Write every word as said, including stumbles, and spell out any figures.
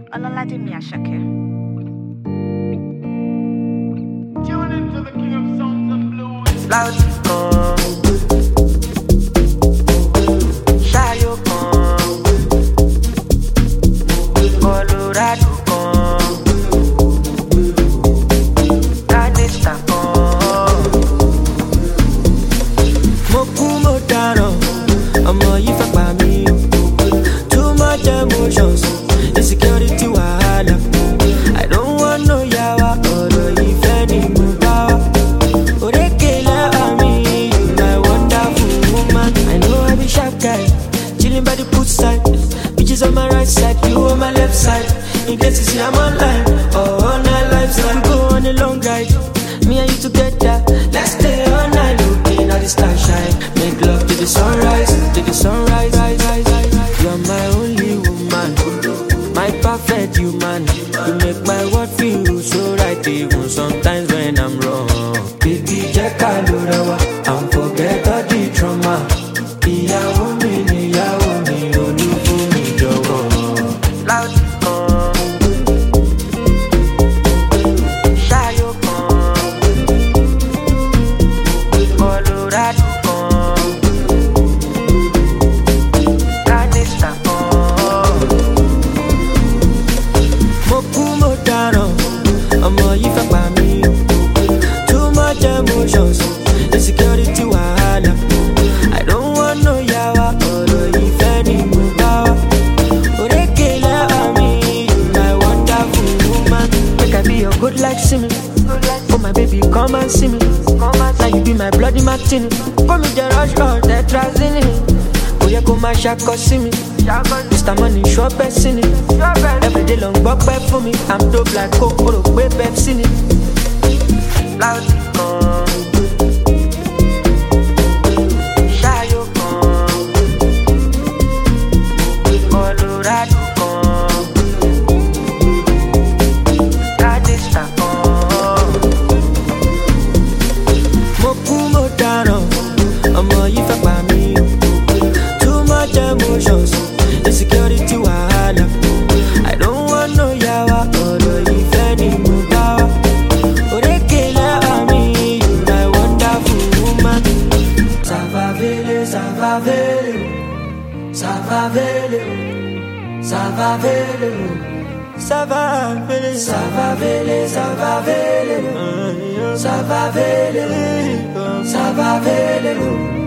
Olaladimi Ashake. Tune into the king of songs and blues. Loud come, Shayo come, Colorado come, Canista come. Moku Motaro, ọmọ yìí fẹ́ pa mí. Too much emotions, insecurity wahala. I don't want no yawa, ọ̀rọ̀ ìfẹ́ ni mo bá wá. Orekele ami, you my wonderful woman. I know I be sharp guy, chilling by the poolside. Bitches on my right side, you on my left side. In case you see I'm online, or on my lifestyle. We go on a long ride, me and you together. Let's stay all night, looking at the starshine. Make love to the sunrise, to the sunrise. Rise, rise, rise, rise. You're my only woman, my perfect human. You make my world feel so right, even sometimes when I'm wrong. Baby, check out and forget all the trauma. Ìyàwó mi ni ìyàwó mi, olúfún mi jọ̀wọ́. Loud come, Shayo come, Colorado come, Canista come. Moku Motaro, ọmọ yìí fẹ́ pa mí. Too much emotions, insecurity wahala. I don't want no yawa, ọ̀rọ̀ ìfẹ́ ni mo bá wá. Orekele ami, you my wonderful woman. Make I be your good like Simi. Oh my baby, come and see me. Now you be my bloody martini. Come me the rush on the trazini. Oh yeah, come and shako see me. Mister Money, sure person. Every day long buck back for me. I'm dope like Coke, or way Pepsi. Loud come, Shayo come, Colorado come, Canista come. Moku Motaro, ọmọ yìí fẹ́ pa mí. Too much emotions, insecurity wahala. I don't want no yawa, ọ̀rọ̀ ìfẹ́ ni mo bá wá. Orekele ami, you my wonderful woman. Ça va vele, ça va vele, ça va vele, ça va vele, ça va vele, ça va vele, ça va vele, ça va vele, ça va vele.